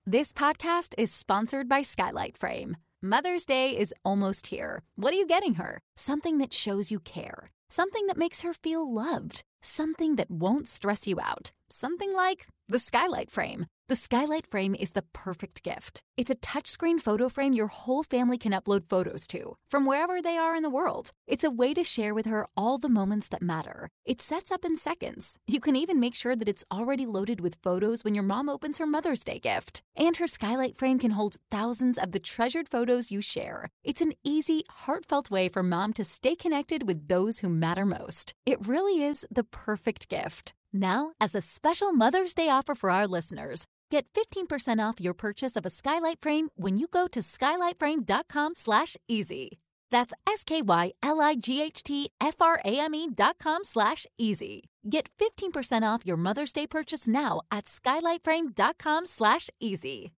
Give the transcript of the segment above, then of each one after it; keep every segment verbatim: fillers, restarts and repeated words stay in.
This podcast is sponsored by Skylight Frame. Mother's Day is almost here. What are you getting her? Something that shows you care. Something that makes her feel loved. Something that won't stress you out. Something like the Skylight Frame. The Skylight Frame is the perfect gift. It's a touchscreen photo frame your whole family can upload photos to, from wherever they are in the world. It's a way to share with her all the moments that matter. It sets up in seconds. You can even make sure that it's already loaded with photos when your mom opens her Mother's Day gift. And her Skylight Frame can hold thousands of the treasured photos you share. It's an easy, heartfelt way for mom to stay connected with those who matter most. It really is the perfect gift. Now, as a special Mother's Day offer for our listeners, get fifteen percent off your purchase of a Skylight Frame when you go to skylightframe.com slash easy. That's S-K-Y-L-I-G-H-T-F-R-A-M-E dot com slash easy. Get fifteen percent off your Mother's Day purchase now at skylightframe.com slash easy.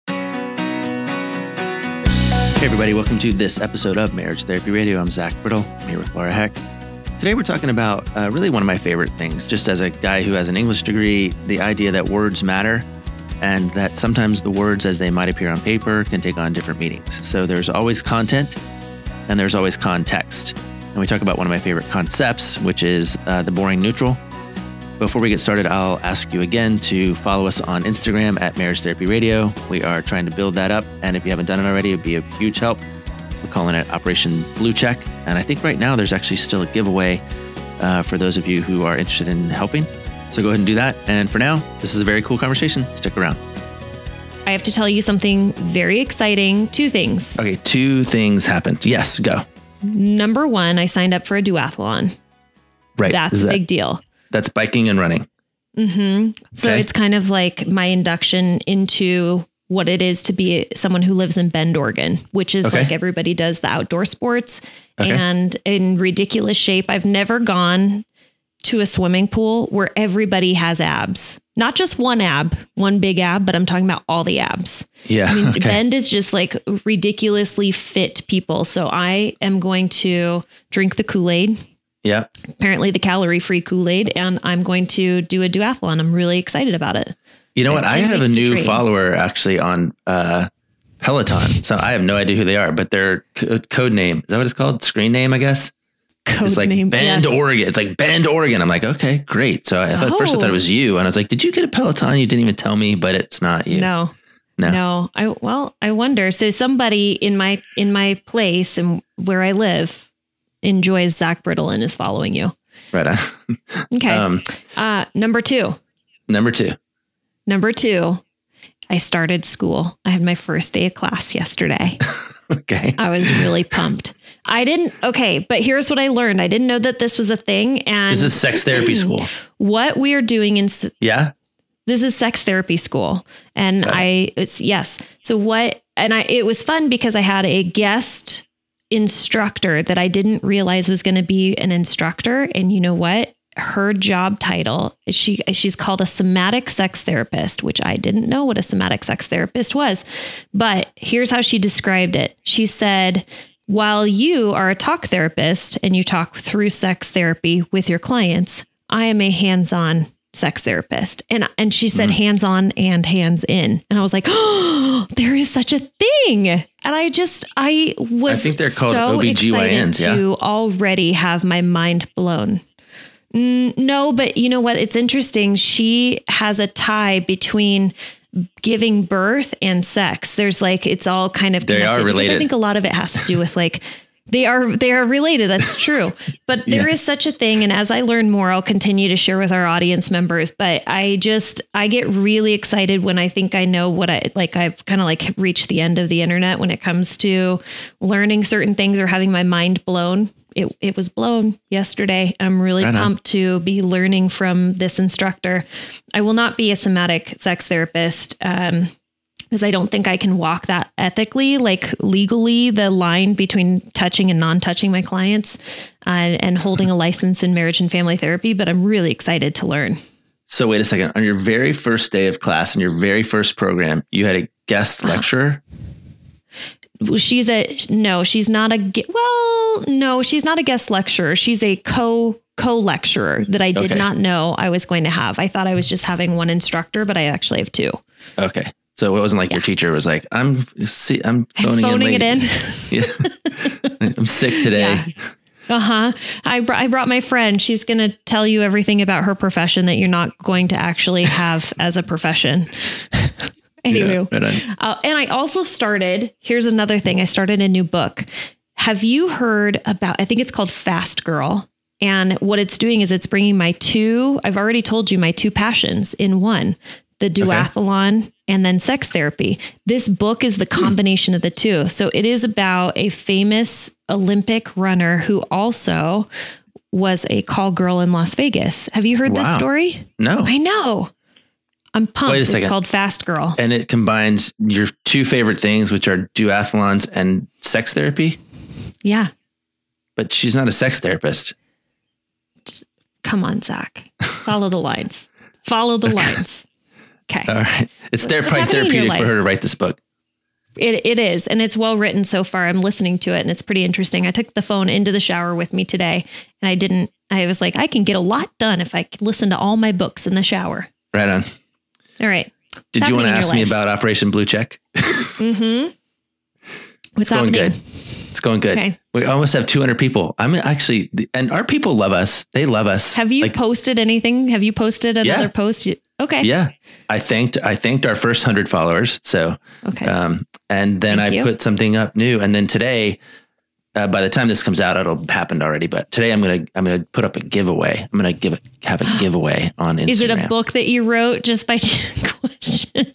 Hey everybody, welcome to this episode of Marriage Therapy Radio. I'm Zach Brittle. I'm here with Laura Heck. Today we're talking about uh, really one of my favorite things, just as a guy who has an English degree, the idea that words matter and that sometimes the words as they might appear on paper can take on different meanings. So there's always content and there's always context. And we talk about one of my favorite concepts, which is uh, the boring neutral. Before we get started, I'll ask you again to follow us on Instagram at Marriage Therapy Radio. We are trying to build that up. And if you haven't done it already, it'd be a huge help. We're calling it Operation Blue Check. And I think right now there's actually still a giveaway uh, for those of you who are interested in helping. So go ahead and do that. And for now, this is a very cool conversation. Stick around. I have to tell you something very exciting. Two things. Okay, two things happened. Yes, go. Number one, I signed up for a duathlon. Right. That's a that, big deal. That's biking and running. Mm-hmm. So Okay. it's kind of like my induction into what it is to be someone who lives in Bend, Oregon, which is Okay. like everybody does the outdoor sports Okay. and in ridiculous shape. I've never gone to a swimming pool where everybody has abs, not just one ab, one big ab, but I'm talking about all the abs. Yeah. I mean, okay. Bend is just like ridiculously fit people. So I am going to drink the Kool-Aid, Yeah. apparently the calorie-free Kool-Aid, and I'm going to do a duathlon. I'm really excited about it. You know what? I ten have a weeks to new train. follower actually on uh, Peloton. So I have no idea who they are, but their co- code name, is that what it's called? Screen name, I guess. Code It's like name. Bend, yes. Oregon. It's like Bend, Oregon. I'm like, okay, great. So I thought, at first I thought it Oh. was you. And I was like, did you get a Peloton? You didn't even tell me, but it's not you. No, No. no. I well, I wonder. So somebody in my in my place and where I live enjoys Zach Brittle and is following you. Right on. Okay. Um, uh, number two. number two. Number two. I started school. I had my first day of class yesterday. Okay. I was really pumped. I didn't. Okay. But here's what I learned. I didn't know that this was a thing. And Is this sex therapy school? what we are doing in s- Yeah. this is sex therapy school. And Got it. I, it's, yes. So what, and I, it was fun because I had a guest instructor that I didn't realize was going to be an instructor. And you know what? Her job title is she, she's called a somatic sex therapist, which I didn't know what a somatic sex therapist was, but here's how she described it. She said, while you are a talk therapist and you talk through sex therapy with your clients, I am a hands-on sex therapist. And, and she said, Mm. hands-on and hands in. And I was like, oh, there is such a thing. And I just, I was I think they're called so O B G Y Ns, excited yeah. to already have my mind blown. Mm, no, but you know what? It's interesting. She has a tie between giving birth and sex. There's like, it's all kind of They are connected. Because related. I think a lot of it has to do with like, they are, they are related. That's true. But there Yeah. is such a thing. And as I learn more, I'll continue to share with our audience members. But I just, I get really excited when I think I know what I, like I've kind of like reached the end of the internet when it comes to learning certain things or having my mind blown. It, it was blown yesterday. I'm really Right on. pumped to be learning from this instructor. I will not be a somatic sex therapist um, because I don't think I can walk that ethically, like legally, the line between touching and non-touching my clients uh, and holding a license in marriage and family therapy. But I'm really excited to learn. So wait a second. On your very first day of class, in your very first program, you had a guest lecturer. She's a, no, she's not a, ge- well, no, she's not a guest lecturer. She's a co co-lecturer that I did Okay. not know I was going to have. I thought I was just having one instructor, but I actually have two. Okay. So it wasn't like Yeah. your teacher was like, I'm see, I'm phoning, Phoning in it late. in. Yeah. I'm sick today. Yeah. Uh-huh. I, br- I brought my friend. She's going to tell you everything about her profession that you're not going to actually have as a profession. Anyway. Yeah, right uh, and I also started, here's another thing. I started a new book. Have you heard about, I think it's called Fast Girl. And what it's doing is it's bringing my two, I've already told you my two passions in one, the duathlon okay. and then sex therapy. This book is the combination hmm. of the two. So it is about a famous Olympic runner who also was a call girl in Las Vegas. Have you heard wow. this story? No. I know. I'm pumped. Wait a it's second. called Fast Girl. And it combines your two favorite things, which are duathlons and sex therapy? Yeah. But she's not a sex therapist. Come on, Zach. Follow the lines. Follow the lines. Okay. All right. It's there, probably therapeutic for her to write this book. It It is. And it's well written so far. I'm listening to it and it's pretty interesting. I took the phone into the shower with me today and I didn't, I was like, I can get a lot done if I could listen to all my books in the shower. Right on. All right. Did What's you want to ask me about Operation Blue Check? Mm-hmm. It's What's going happening? good. It's going good. Okay. We almost have two hundred people. I'm actually, and our people love us. They love us. Have you like, posted anything? Have you posted another yeah. post? Okay. Yeah. I thanked, I thanked our first hundred followers. So, okay. Um, and then Thank I you. put something up new. And then today, uh, by the time this comes out, it'll happened already. But today I'm going to, I'm going to put up a giveaway. I'm going to give it, have a giveaway on Instagram. Is it a book that you wrote just by question?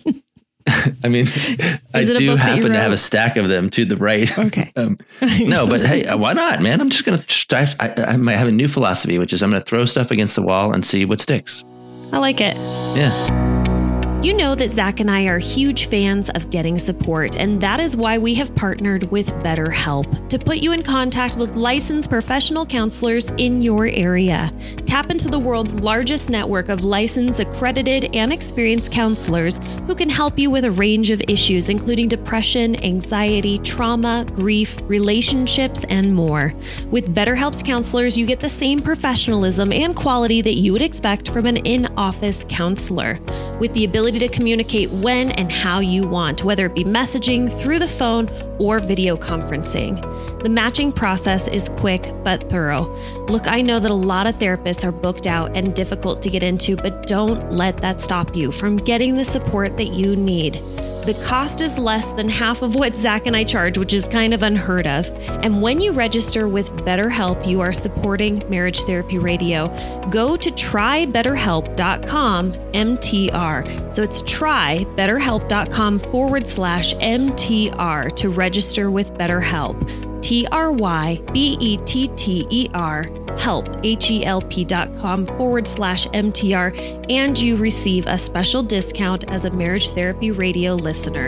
I mean, I do happen to have a stack of them to the right. Okay. um, no, but hey, why not, man? I'm just going to, I, I might have a new philosophy, which is I'm going to throw stuff against the wall and see what sticks. I like it. Yeah. You know that Zach and I are huge fans of getting support, and that is why we have partnered with BetterHelp to put you in contact with licensed professional counselors in your area. Tap into the world's largest network of licensed, accredited, and experienced counselors who can help you with a range of issues, including depression, anxiety, trauma, grief, relationships, and more. With BetterHelp's counselors, you get the same professionalism and quality that you would expect from an in-office counselor, with the ability to communicate when and how you want, whether it be messaging, through the phone, or video conferencing. The matching process is quick but thorough. Look, I know that a lot of therapists are booked out and difficult to get into, but don't let that stop you from getting the support that you need. The cost is less than half of what Zach and I charge, which is kind of unheard of. And when you register with BetterHelp, you are supporting Marriage Therapy Radio. Go to try better help dot com M T R. So it's trybetterhelp.com forward slash MTR to register with BetterHelp. T R Y B E T T E R help, H E L P dot com forward slash M T R, and you receive a special discount as a Marriage Therapy Radio listener.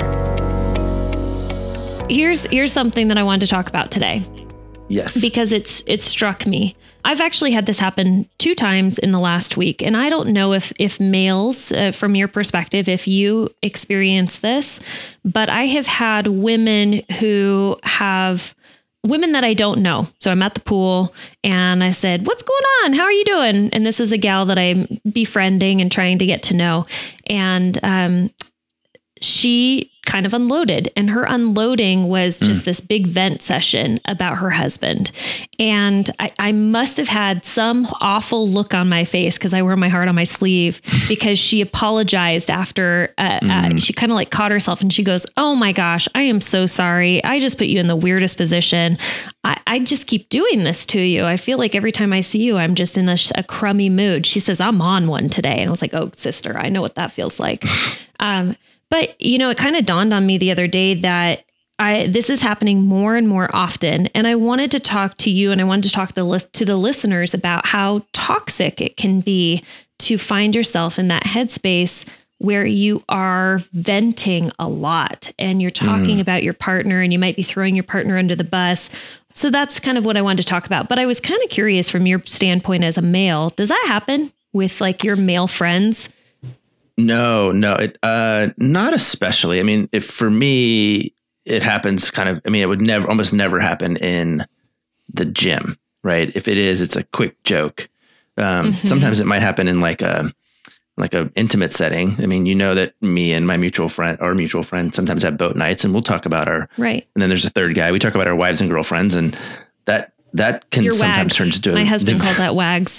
Here's here's something that I wanted to talk about today. Yes. Because it's it struck me. I've actually had this happen two times in the last week, and I don't know if if males, uh, from your perspective, if you experience this, but I have had women who have women that I don't know. So I'm at the pool and I said, "What's going on? How are you doing?" And this is a gal that I'm befriending and trying to get to know. And um, she kind of unloaded, and her unloading was just mm. this big vent session about her husband. And I, I must have had some awful look on my face, because I wear my heart on my sleeve, because she apologized after uh, mm. uh, she kind of like caught herself and she goes, "Oh my gosh, I am so sorry. I just put you in the weirdest position. I, I just keep doing this to you. I feel like every time I see you, I'm just in a, a crummy mood." She says, "I'm on one today." And I was like, "Oh, sister, I know what that feels like." um, But, you know, it kind of dawned on me the other day that I this is happening more and more often. And I wanted to talk to you, and I wanted to talk to the, list, to the listeners about how toxic it can be to find yourself in that headspace where you are venting a lot and you're talking mm. about your partner, and you might be throwing your partner under the bus. So that's kind of what I wanted to talk about. But I was kind of curious, from your standpoint as a male, does that happen with like your male friends? No, no, it, uh, not especially. I mean, if for me, it happens kind of, I mean, it would never, almost never happen in the gym, right? If it is, it's a quick joke. Um, mm-hmm. Sometimes it might happen in like a, like a intimate setting. I mean, you know that me and my mutual friend or mutual friend sometimes have boat nights, and we'll talk about our, right. And then there's a third guy. We talk about our wives and girlfriends, and that, that can Your sometimes wags. turn into a, my husband calls that wags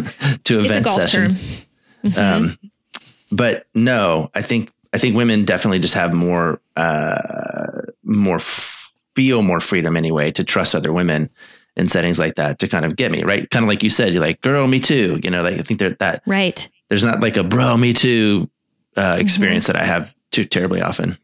to it's event a golf session. Term. Mm-hmm. Um, but no, I think, I think women definitely just have more, uh, more f- feel more freedom anyway to trust other women in settings like that to kind of get me right. Kind of like you said, you're like, girl, me too. You know, like I think that that right. There's not like a bro, me too uh, experience mm-hmm. that I have too terribly often.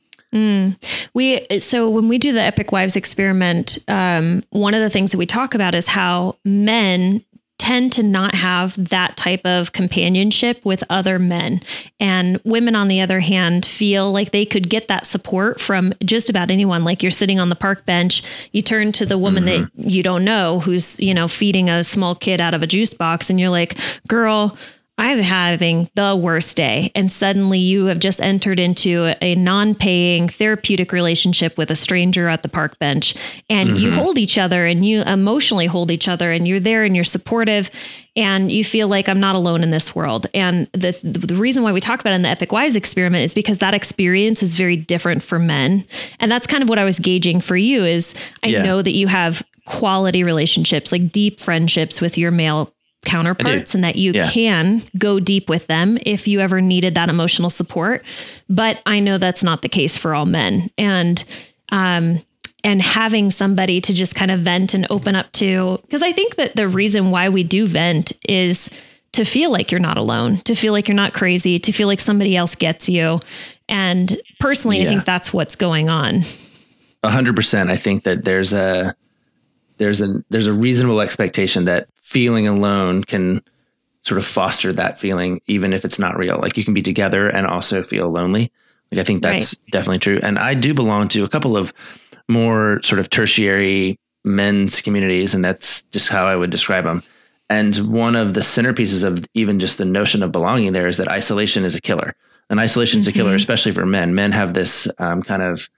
Mm. We so when we do the Epic Wives experiment, um, one of the things that we talk about is how men tend to not have that type of companionship with other men. And women, on the other hand, feel like they could get that support from just about anyone. Like you're sitting on the park bench, you turn to the woman mm-hmm. that you don't know who's, you know, feeding a small kid out of a juice box, and you're like, girl, I'm having the worst day. And suddenly you have just entered into a non-paying therapeutic relationship with a stranger at the park bench. And mm-hmm. you hold each other and you emotionally hold each other, and you're there and you're supportive, and you feel like I'm not alone in this world. And the the reason why we talk about it in the Epic Wives experiment is because that experience is very different for men. And that's kind of what I was gauging for you is I yeah. know that you have quality relationships, like deep friendships with your male counterparts, and that you yeah. can go deep with them if you ever needed that emotional support. But I know that's not the case for all men. And, um, and having somebody to just kind of vent and open up to, because I think that the reason why we do vent is to feel like you're not alone, to feel like you're not crazy, to feel like somebody else gets you. And personally, yeah. I think that's what's going on. A hundred percent. I think that there's a, there's a, there's a reasonable expectation that feeling alone can sort of foster that feeling, even if it's not real. Like you can be together and also feel lonely. Like I think that's right. definitely true. And I do belong to a couple of more sort of tertiary men's communities, and that's just how I would describe them. And one of the centerpieces of even just the notion of belonging there is that isolation is a killer. And isolation is mm-hmm. a killer, especially for men. Men have this um, kind of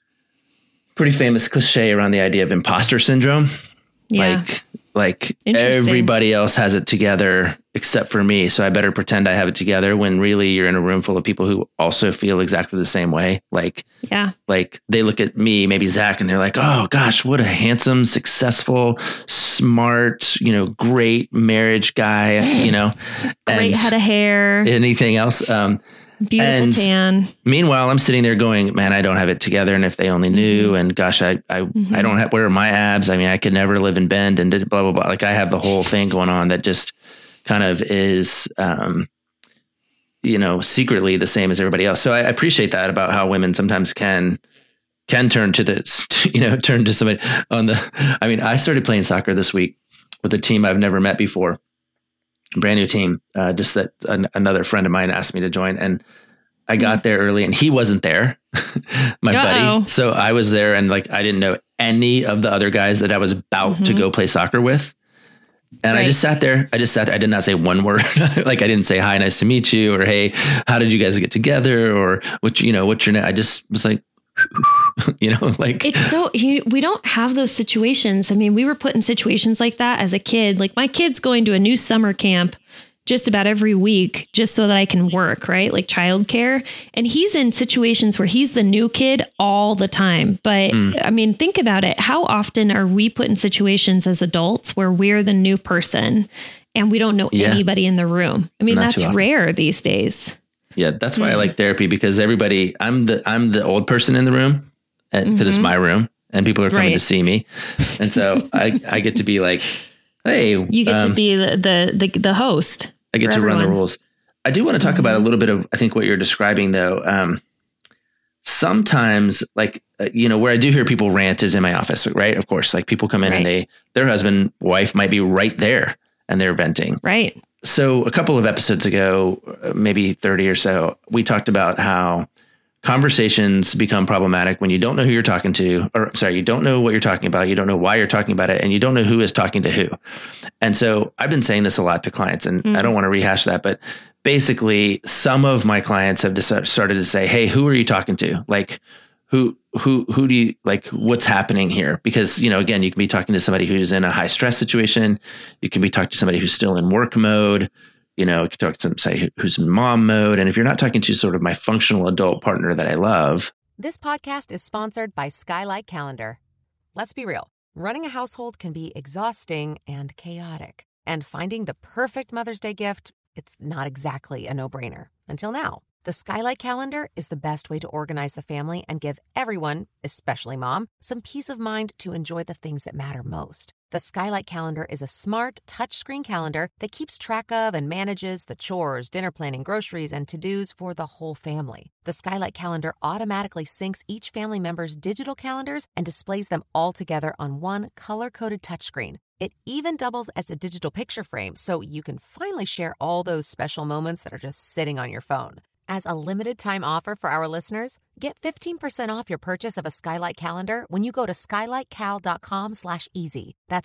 pretty famous cliche around the idea of imposter syndrome. Yeah. Like, like everybody else has it together except for me. So I better pretend I have it together, when really you're in a room full of people who also feel exactly the same way. Like, yeah, like they look at me, maybe Zach, and they're like, oh gosh, what a handsome, successful, smart, you know, great marriage guy, you know, great and head of hair, anything else. Um, Beautiful and tan. Meanwhile, I'm sitting there going, man, I don't have it together. And if they only knew, mm-hmm. and gosh, I, I, mm-hmm. I don't have, where are my abs? I mean, I could never live in Bend and did blah, blah, blah. Like I have the whole thing going on that just kind of is, um, you know, secretly the same as everybody else. So I appreciate that about how women sometimes can, can turn to this, you know, turn to somebody on the, I mean, I started playing soccer this week with a team I've never met before. Brand new team, uh, just that an, another friend of mine asked me to join, and I got mm. there early and he wasn't there, my Uh-oh. buddy. So I was there, and like, I didn't know any of the other guys that I was about mm-hmm. to go play soccer with. And right. I just sat there. I just sat there. I did not say one word. Like I didn't say, hi, nice to meet you. Or, hey, how did you guys get together? Or what, you know, what's your name? I just was like, you know, like it's so you, we don't have those situations. I mean, we were put in situations like that as a kid. Like my kid's going to a new summer camp just about every week just so that I can work, right? Like childcare. And he's in situations where he's the new kid all the time. But mm. I mean, think about it. How often are we put in situations as adults where we're the new person and we don't know yeah. anybody in the room? I mean, Not that's rare these days. Yeah, that's why mm. I like therapy, because everybody, I'm the I'm the old person in the room, because mm-hmm. it's my room and people are coming right. to see me. And so I, I get to be like, hey. You get um, to be the, the, the, the host. I get to everyone. run the rules. I do want to talk mm-hmm. about a little bit of, I think, what you're describing, though. Um, sometimes, like, uh, you know, where I do hear people rant is in my office, right? Of course, like people come in right. and they, their husband, wife might be right there and they're venting. Right. So a couple of episodes ago, maybe thirty or so, we talked about how conversations become problematic when you don't know who you're talking to, or sorry, you don't know what you're talking about. You don't know why you're talking about it, and you don't know who is talking to who. And so I've been saying this a lot to clients, and mm. I don't want to rehash that, but basically some of my clients have decided, started to say, hey, who are you talking to? Like, who, who, who do you like, what's happening here? Because, you know, again, you can be talking to somebody who's in a high stress situation. You can be talking to somebody who's still in work mode, you know, you could talk to say who's in mom mode. And if you're not talking to sort of my functional adult partner that I love. This podcast is sponsored by Skylight Calendar. Let's be real. Running a household can be exhausting and chaotic. And finding the perfect Mother's Day gift, it's not exactly a no-brainer. Until now. The Skylight Calendar is the best way to organize the family and give everyone, especially mom, some peace of mind to enjoy the things that matter most. The Skylight Calendar is a smart, touchscreen calendar that keeps track of and manages the chores, dinner planning, groceries, and to-dos for the whole family. The Skylight Calendar automatically syncs each family member's digital calendars and displays them all together on one color-coded touchscreen. It even doubles as a digital picture frame, so you can finally share all those special moments that are just sitting on your phone. As a limited-time offer for our listeners, get fifteen percent off your purchase of a Skylight Calendar when you go to skylightcal.com slash easy. That's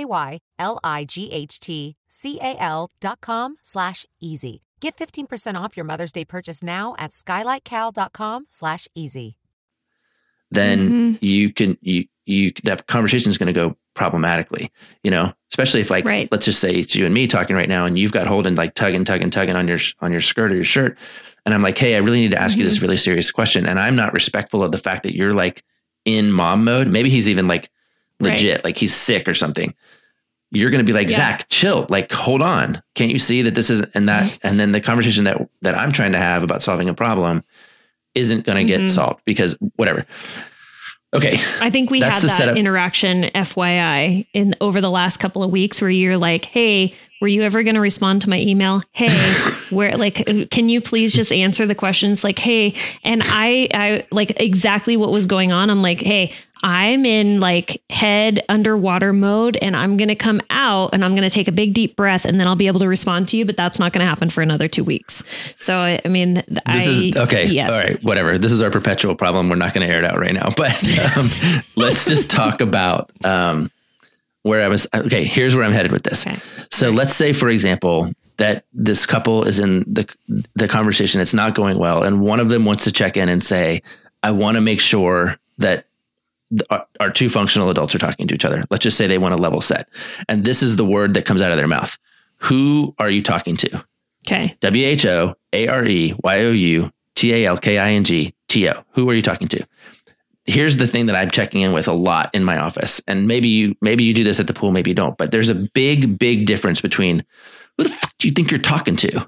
S-K-Y-L-I-G-H-T-C-A-L dot com slash easy. Get fifteen percent off your Mother's Day purchase now at skylightcal.com slash easy. Then Mm-hmm. you can, you, you, that conversation is going to go problematically, you know, especially if like, Right. let's just say it's you and me talking right now and you've got Holden like tugging, tugging, tugging on your, on your skirt or your shirt. And I'm like, hey, I really need to ask Mm-hmm. you this really serious question. And I'm not respectful of the fact that you're like in mom mode. Maybe he's even like legit, Right. like he's sick or something. You're going to be like, Yeah. Zach, chill, like, hold on. Can't you see that this is, and that, Mm-hmm. and then the conversation that, that I'm trying to have about solving a problem isn't going to Mm-hmm. get solved because whatever. Okay. I think we That's had the that setup. interaction, F Y I, in over the last couple of weeks where you're like, hey, were you ever going to respond to my email? Hey, where, like, can you please just answer the questions? Like, hey, and I, I like exactly what was going on. I'm like, hey, I'm in like head underwater mode and I'm going to come out and I'm going to take a big deep breath and then I'll be able to respond to you. But that's not going to happen for another two weeks. So, I, I mean, This I, is okay. Yes. All right. Whatever. This is our perpetual problem. We're not going to air it out right now, but um, let's just talk about um, where I was. Okay. Here's where I'm headed with this. Okay. So let's say, for example, that this couple is in the, the conversation. It's not going well. And one of them wants to check in and say, I want to make sure that our, our two functional adults are talking to each other. Let's just say they want to level set. And this is the word that comes out of their mouth. Who are you talking to? Okay. W H O A R E Y O U T A L K I N G T O. Who are you talking to? Here's the thing that I'm checking in with a lot in my office. And maybe you, maybe you do this at the pool, maybe you don't, but there's a big, big difference between who the fuck do you think you're talking to?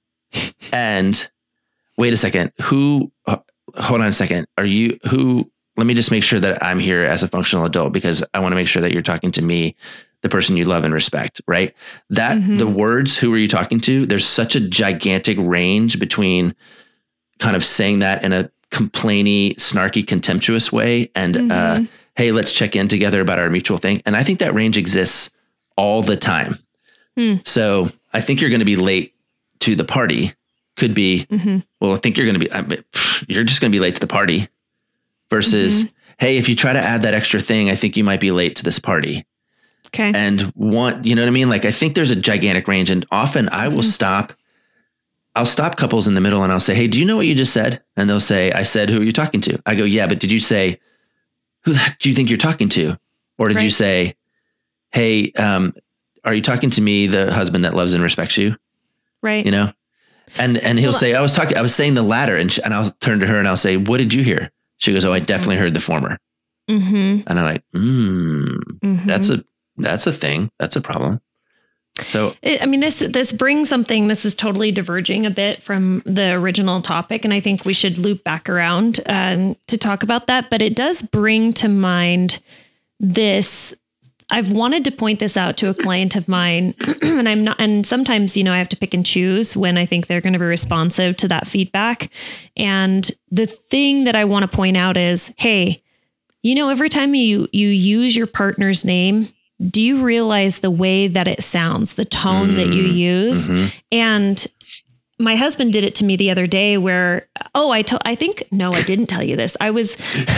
And wait a second, who, uh, hold on a second. Are you, who, let me just make sure that I'm here as a functional adult because I want to make sure that you're talking to me, the person you love and respect, right? That Mm-hmm. the words, who are you talking to? There's such a gigantic range between kind of saying that in a complainy, snarky, contemptuous way. And, Mm-hmm. uh, hey, let's check in together about our mutual thing. And I think that range exists all the time. Hmm. So I think you're going to be late to the party. Could be, Mm-hmm. well, I think you're going to be, I mean, you're just going to be late to the party versus, Mm-hmm. hey, if you try to add that extra thing, I think you might be late to this party. Okay. And one, you know what I mean? Like, I think there's a gigantic range, and often I will Mm-hmm. stop, I'll stop couples in the middle and I'll say, hey, do you know what you just said? And they'll say, I said, who are you talking to? I go, yeah, but did you say, who the heck do you think you're talking to? Or did you Right. say, hey, um, are you talking to me, the husband that loves and respects you? Right. You know? And, and he'll Well, say, I was talking, I was saying the latter. And, she, and I'll turn to her and I'll say, what did you hear? She goes, oh, I definitely heard the former. Mm-hmm. And I'm like, hmm, Mm-hmm. that's a, that's a thing. That's a problem. So It, I mean, this this brings something. This is totally diverging a bit from the original topic, and I think we should loop back around um, to talk about that. But it does bring to mind this. I've wanted to point this out to a client of mine, and I'm not. And sometimes, you know, I have to pick and choose when I think they're going to be responsive to that feedback. And the thing that I want to point out is, hey, you know, every time you you use your partner's name, do you realize the way that it sounds, the tone mm, that you use? Mm-hmm. And my husband did it to me the other day where, oh, I told, I think, no, I didn't tell you this. I was,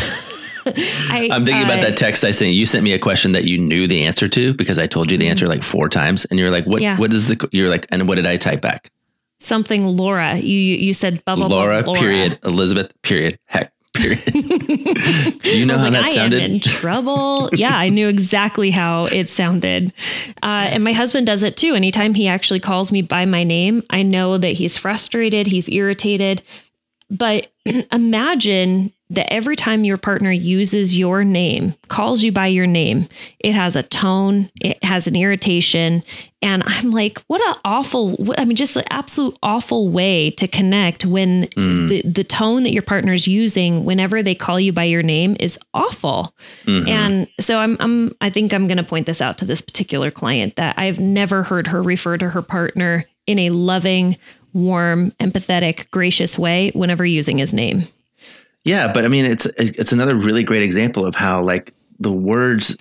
I, I'm thinking uh, about that text I sent. You sent me a question that you knew the answer to because I told you the answer like four times. And you're like, what, Yeah. what is the, you're like, and what did I type back? Something Laura, you, you said blah, blah, Laura, blah, Laura. period, Elizabeth, period, heck, period. Do you know how like, that I sounded? am in trouble. Yeah, I knew exactly how it sounded. Uh, and my husband does it too. Anytime he actually calls me by my name, I know that he's frustrated, he's irritated. But imagine that every time your partner uses your name, calls you by your name, it has a tone, it has an irritation. And I'm like, what an awful, I mean, just an absolute awful way to connect when mm. the, the tone that your partner's using whenever they call you by your name is awful. Mm-hmm. And so I'm, I'm, I think I'm going to point this out to this particular client that I've never heard her refer to her partner in a loving, warm, empathetic, gracious way whenever using his name. Yeah, but I mean, it's it's another really great example of how like the words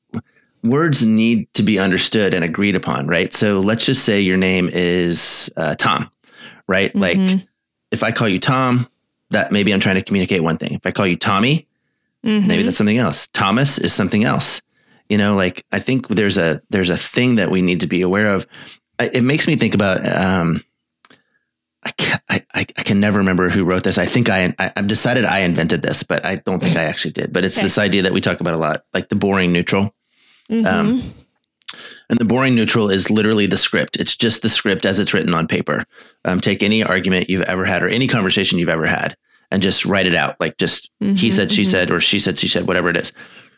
words need to be understood and agreed upon, right? So let's just say your name is uh, Tom, right? Mm-hmm. Like if I call you Tom, that maybe I'm trying to communicate one thing. If I call you Tommy, mm-hmm. maybe that's something else. Thomas is something else. You know, like I think there's a there's a thing that we need to be aware of. It makes me think about. Um, I, can, I I can never remember who wrote this. I think I, I I've decided I invented this, but I don't think I actually did. But it's okay. This idea that we talk about a lot, like the boring neutral. Mm-hmm. Um, and the boring neutral is literally the script. It's just the script as it's written on paper. Um, take any argument you've ever had or any conversation you've ever had and just write it out. Like just mm-hmm, he said, she mm-hmm. said, or she said, she said, whatever it is.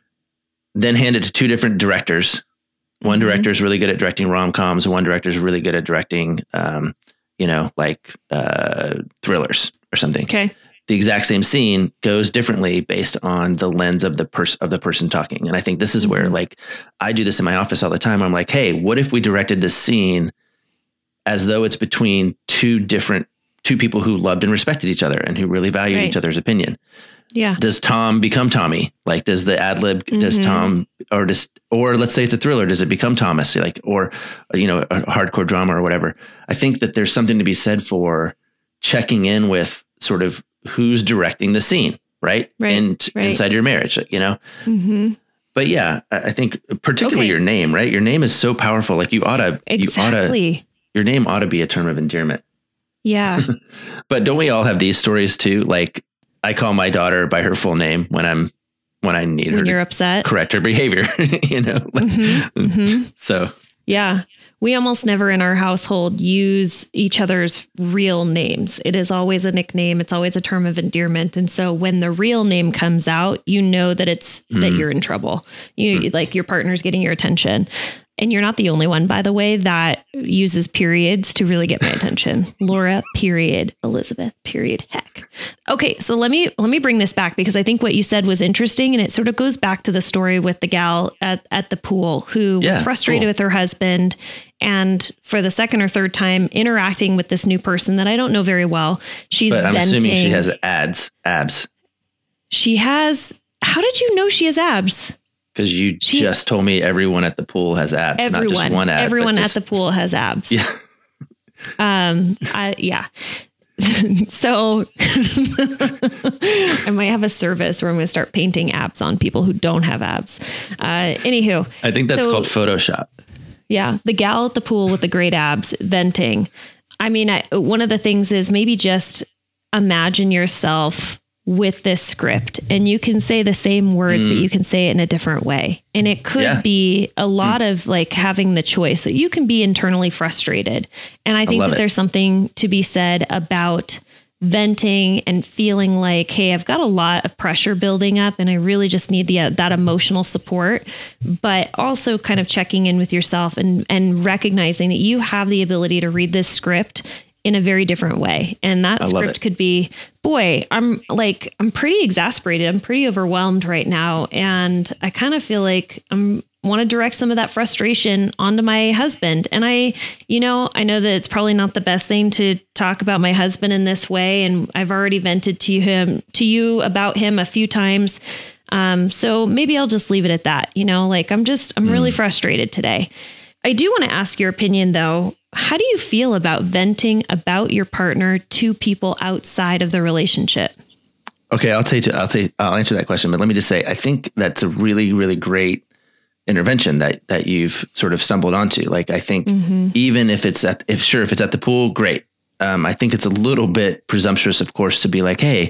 Then hand it to two different directors. One mm-hmm. director is really good at directing rom-coms. And one director is really good at directing um, you know, like uh, thrillers or something. Okay. The exact same scene goes differently based on the lens of the person of the person talking. And I think this is mm-hmm. where like I do this in my office all the time. I'm like, hey, what if we directed this scene as though it's between two different, two people who loved and respected each other and who really valued right. each other's opinion? Yeah. Does Tom become Tommy? Like, does the ad lib, mm-hmm. does Tom, or does, or let's say it's a thriller, does it become Thomas? Like, or, you know, a hardcore drama or whatever. I think that there's something to be said for checking in with sort of who's directing the scene, right? Right. And right. inside your marriage, you know? Mm-hmm. But yeah, I think particularly okay. your name, right? Your name is so powerful. Like you ought to, exactly. you ought to, your name ought to be a term of endearment. Yeah. But don't we all have these stories too? Like, I call my daughter by her full name when I'm when I need when her you're to upset. correct her behavior, you know. Mm-hmm, mm-hmm. So yeah, we almost never in our household use each other's real names. It is always a nickname. It's always a term of endearment. And so when the real name comes out, you know that it's mm. that you're in trouble. You mm. like your partner's getting your attention. And you're not the only one, by the way, that uses periods to really get my attention. Laura, period. Elizabeth, period. Heck. Okay, so let me let me bring this back because I think what you said was interesting, and it sort of goes back to the story with the gal at, at the pool who yeah, was frustrated cool. with her husband, and for the second or third time interacting with this new person that I don't know very well. She's but I'm venting. assuming she has ads, abs. She has. How did you know she has abs? Because you she, just told me everyone at the pool has abs, everyone, not just one ab. Everyone just, at the pool has abs. Yeah. um. I, yeah. So I might have a service where I'm going to start painting abs on people who don't have abs. Uh, anywho. I think that's so, called Photoshop. Yeah. The gal at the pool with the great abs venting. I mean, I, one of the things is maybe just imagine yourself with this script and you can say the same words, mm. but you can say it in a different way. And it could yeah. be a lot mm. of like having the choice that you can be internally frustrated. And I think I that it. there's something to be said about venting and feeling like, hey, I've got a lot of pressure building up and I really just need the, uh, that emotional support, but also kind of checking in with yourself and, and recognizing that you have the ability to read this script in a very different way. And that script could be, boy, I'm like, I'm pretty exasperated. I'm pretty overwhelmed right now. And I kind of feel like I'm want to direct some of that frustration onto my husband. And I, you know, I know that it's probably not the best thing to talk about my husband in this way. And I've already vented to him, to you about him a few times. Um, so maybe I'll just leave it at that. You know, like I'm just, I'm mm. really frustrated today. I do want to ask your opinion though. How do you feel about venting about your partner to people outside of the relationship? Okay, I'll tell you, I'll tell you, I'll answer that question, but let me just say, I think that's a really, really great intervention that, that you've sort of stumbled onto. Like, I think mm-hmm. even if it's at, if sure, if it's at the pool, great. Um, I think it's a little bit presumptuous, of course, to be like, hey,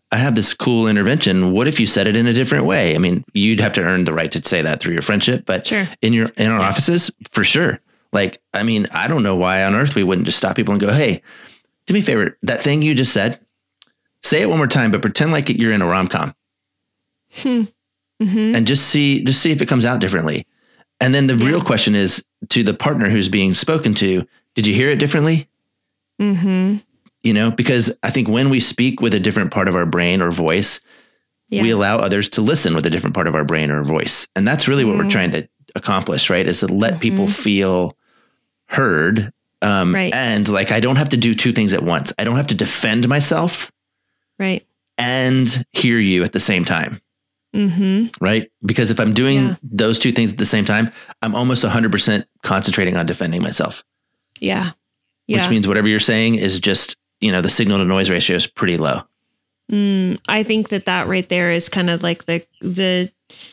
I have this cool intervention. What if you said it in a different way? I mean, you'd have to earn the right to say that through your friendship, but sure. in your, in our yeah. offices, for sure. Like, I mean, I don't know why on earth we wouldn't just stop people and go, hey, do me a favor. That thing you just said, say it one more time, but pretend like you're in a rom-com hmm. mm-hmm. and just see, just see if it comes out differently. And then the yeah. real question is to the partner who's being spoken to, did you hear it differently? Mm-hmm. You know, because I think when we speak with a different part of our brain or voice, yeah. we allow others to listen with a different part of our brain or voice. And that's really mm-hmm. what we're trying to accomplish, right? Is to let mm-hmm. people feel heard. Um, right. And like, I don't have to do two things at once. I don't have to defend myself. Right. And hear you at the same time. Mm-hmm. Right. Because if I'm doing yeah. those two things at the same time, I'm almost one hundred percent concentrating on defending myself. Yeah. yeah. Which means whatever you're saying is just, you know, the signal to noise ratio is pretty low. Mm, I think that that right there is kind of like the, the,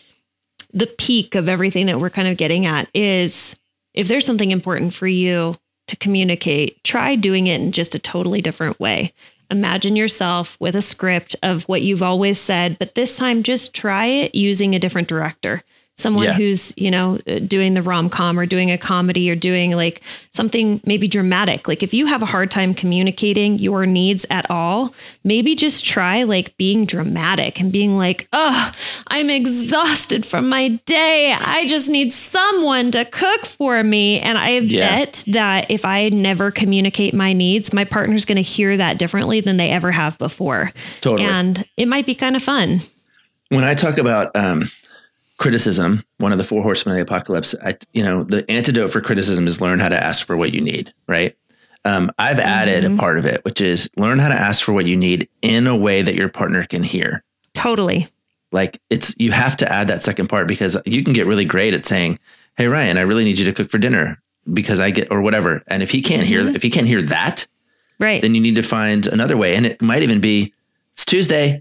the peak of everything that we're kind of getting at is if there's something important for you to communicate, try doing it in just a totally different way. Imagine yourself with a script of what you've always said, but this time just try it using a different director. Someone yeah. who's, you know, doing the rom-com or doing a comedy or doing like something maybe dramatic. Like if you have a hard time communicating your needs at all, maybe just try like being dramatic and being like, oh, I'm exhausted from my day. I just need someone to cook for me. And I yeah. bet that if I never communicate my needs, my partner's going to hear that differently than they ever have before. Totally. And it might be kind of fun. When I talk about, um, criticism, one of the four horsemen of the apocalypse, I, you know, the antidote for criticism is learn how to ask for what you need, right? Um, I've added mm-hmm. a part of it, which is learn how to ask for what you need in a way that your partner can hear. Totally. Like it's, you have to add that second part because you can get really great at saying, hey, Ryan, I really need you to cook for dinner because I get, or whatever. And if he can't mm-hmm. hear, if he can't hear that, right, then you need to find another way. And it might even be, it's Tuesday.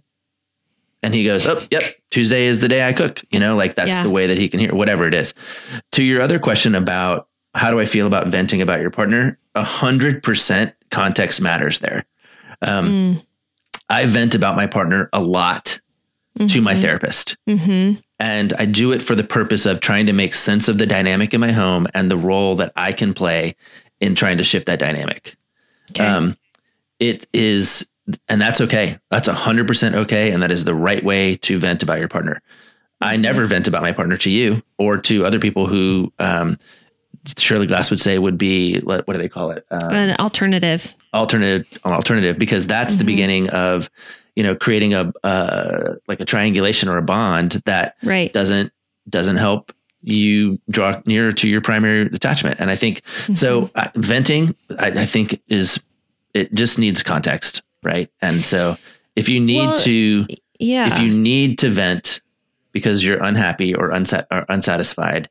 And he goes, oh, yep, Tuesday is the day I cook. You know, like that's yeah. the way that he can hear, whatever it is. To your other question about how do I feel about venting about your partner? A hundred percent context matters there. Um, mm. I vent about my partner a lot mm-hmm. to my therapist. Mm-hmm. And I do it for the purpose of trying to make sense of the dynamic in my home and the role that I can play in trying to shift that dynamic. Okay. Um, it is... And that's okay. That's a hundred percent okay. And that is the right way to vent about your partner. I never vent about my partner to you or to other people who, um, Shirley Glass would say would be, what do they call it? Um, an alternative, alternative, an alternative, because that's mm-hmm. the beginning of, you know, creating a, uh, like a triangulation or a bond that right. doesn't, doesn't help you draw nearer to your primary attachment. And I think, mm-hmm. so uh, venting, I, I think is, it just needs context. Right. And so if you need well, to, yeah, if you need to vent because you're unhappy or, unsat- or unsatisfied,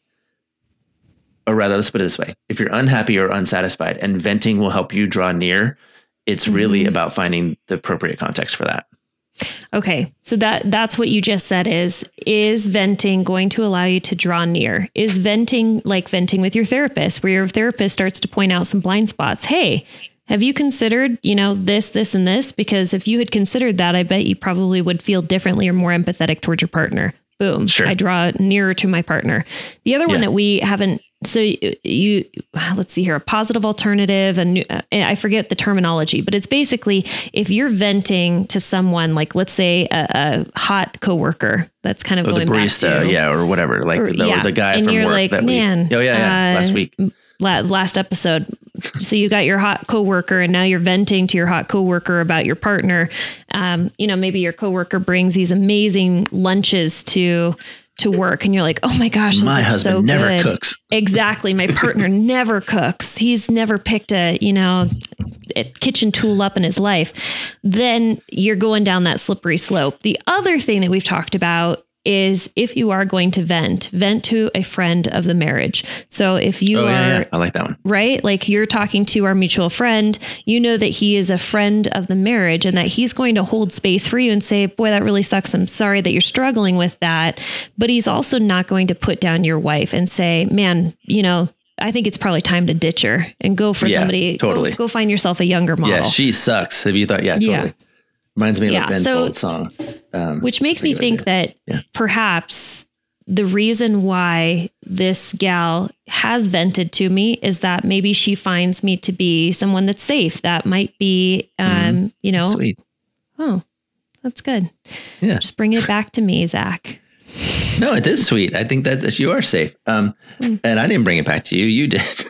or rather, let's put it this way. If you're unhappy or unsatisfied and venting will help you draw near, it's mm-hmm. really about finding the appropriate context for that. Okay. So that that's what you just said is, is venting going to allow you to draw near? Is venting like venting with your therapist, where your therapist starts to point out some blind spots? Hey, have you considered, you know, this, this, and this? Because if you had considered that, I bet you probably would feel differently or more empathetic towards your partner. Boom. Sure. I draw nearer to my partner. The other yeah. one that we haven't, so you, you, let's see here, a positive alternative, and uh, I forget the terminology, but it's basically if you're venting to someone, like let's say a, a hot coworker that's kind of or going the barista, back to, yeah, or whatever, like or, the, yeah. or the guy and from you're work like, that man, we, oh yeah, yeah, uh, last week. last episode. So you got your hot coworker and now you're venting to your hot coworker about your partner. Um, you know, maybe your coworker brings these amazing lunches to, to work and you're like, oh my gosh, this my is husband so never good. cooks. Exactly. My partner never cooks. He's never picked a, you know, a kitchen tool up in his life. Then you're going down that slippery slope. The other thing that we've talked about is if you are going to vent, vent to a friend of the marriage. So if you oh, are, yeah, yeah. I like that one, right? Like you're talking to our mutual friend, you know that he is a friend of the marriage and that he's going to hold space for you and say, boy, that really sucks. I'm sorry that you're struggling with that. But he's also not going to put down your wife and say, man, you know, I think it's probably time to ditch her and go for yeah, somebody. Totally. Go, go find yourself a younger model. Yeah. She sucks. Have you thought? Yeah, totally. Yeah. Reminds me Yeah, of a Ben so- Folds song. Um, Which makes me pretty good think idea. that Yeah. perhaps the reason why this gal has vented to me is that maybe she finds me to be someone that's safe. That might be, um, Mhm. you know, Sweet. oh, that's good. Yeah. Just bring it back to me, Zach. No, it is sweet. I think that that you are safe. Um, Mm. and I didn't bring it back to you. You did.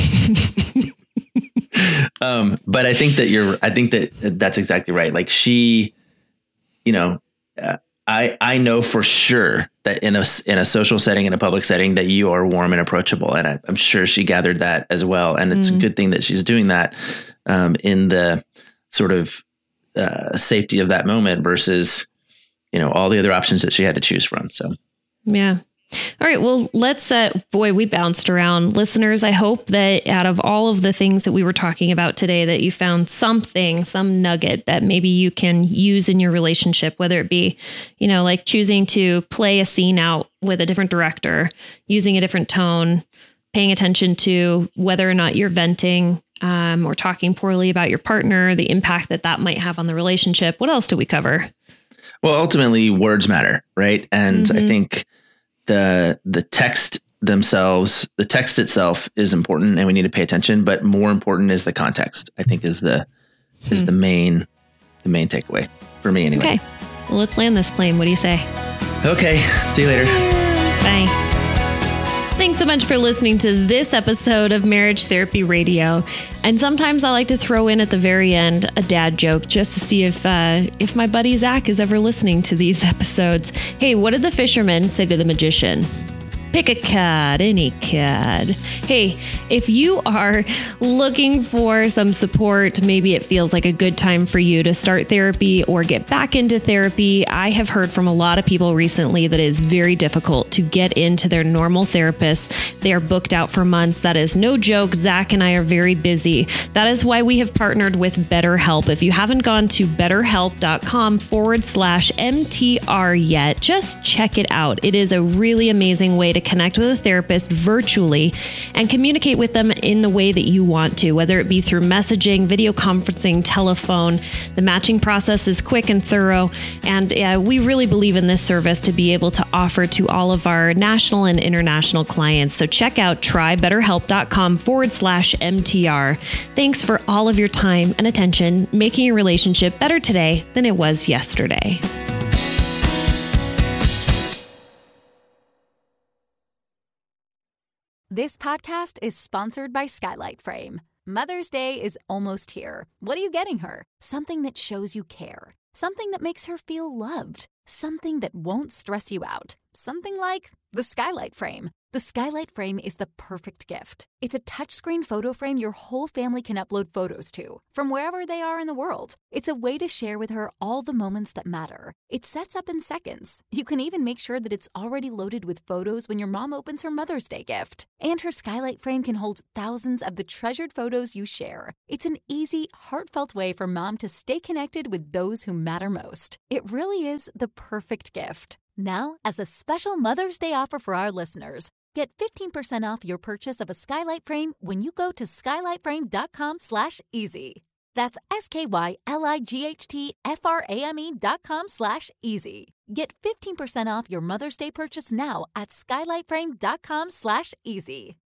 um, but I think that you're, I think that that's exactly right. Like she, you know, uh, I, I know for sure that in a, in a social setting, in a public setting, that you are warm and approachable. And I, I'm sure she gathered that as well. And it's Mm. a good thing that she's doing that, um, in the sort of, uh, safety of that moment versus, you know, all the other options that she had to choose from. So. Yeah. All right. Well, let's, uh, boy, we bounced around. Listeners, I hope that out of all of the things that we were talking about today, that you found something, some nugget that maybe you can use in your relationship, whether it be, you know, like choosing to play a scene out with a different director, using a different tone, paying attention to whether or not you're venting um, or talking poorly about your partner, the impact that that might have on the relationship. What else do we cover? Well, ultimately, words matter, right? And Mhm. I think the the text themselves, the text itself is important, and we need to pay attention. But more important is the context. I think is the is Hmm. the main the main takeaway for me, anyway. Okay. Well, let's land this plane. What do you say? Okay. See you later. Bye. Thanks so much for listening to this episode of Marriage Therapy Radio. And sometimes I like to throw in at the very end a dad joke just to see if uh, if my buddy Zach is ever listening to these episodes. Hey, what did the fisherman say to the magician? Pick a card, any card. Hey, if you are looking for some support, maybe it feels like a good time for you to start therapy or get back into therapy. I have heard from a lot of people recently that it is very difficult to get into their normal therapist. They are booked out for months. That is no joke. Zach and I are very busy. That is why we have partnered with BetterHelp. If you haven't gone to betterhelp.com forward slash MTR yet, just check it out. It is a really amazing way to connect with a therapist virtually and communicate with them in the way that you want to, whether it be through messaging, video conferencing, telephone. The matching process is quick and thorough, and uh, we really believe in this service to be able to offer to all of our national and international clients. So check out trybetterhelp.com forward slash MTR. Thanks for all of your time and attention, making your relationship better today than it was yesterday. This podcast is sponsored by Skylight Frame. Mother's Day is almost here. What are you getting her? Something that shows you care. Something that makes her feel loved. Something that won't stress you out. Something like the Skylight Frame. The Skylight Frame is the perfect gift. It's a touchscreen photo frame your whole family can upload photos to, from wherever they are in the world. It's a way to share with her all the moments that matter. It sets up in seconds. You can even make sure that it's already loaded with photos when your mom opens her Mother's Day gift. And her Skylight Frame can hold thousands of the treasured photos you share. It's an easy, heartfelt way for mom to stay connected with those who matter most. It really is the perfect gift. Now, as a special Mother's Day offer for our listeners, get fifteen percent off your purchase of a Skylight Frame when you go to skylightframe.com slash easy. That's S-K-Y-L-I-G-H-T-F-R-A-M-E dot com slash easy. Get fifteen percent off your Mother's Day purchase now at skylightframe.com slash easy.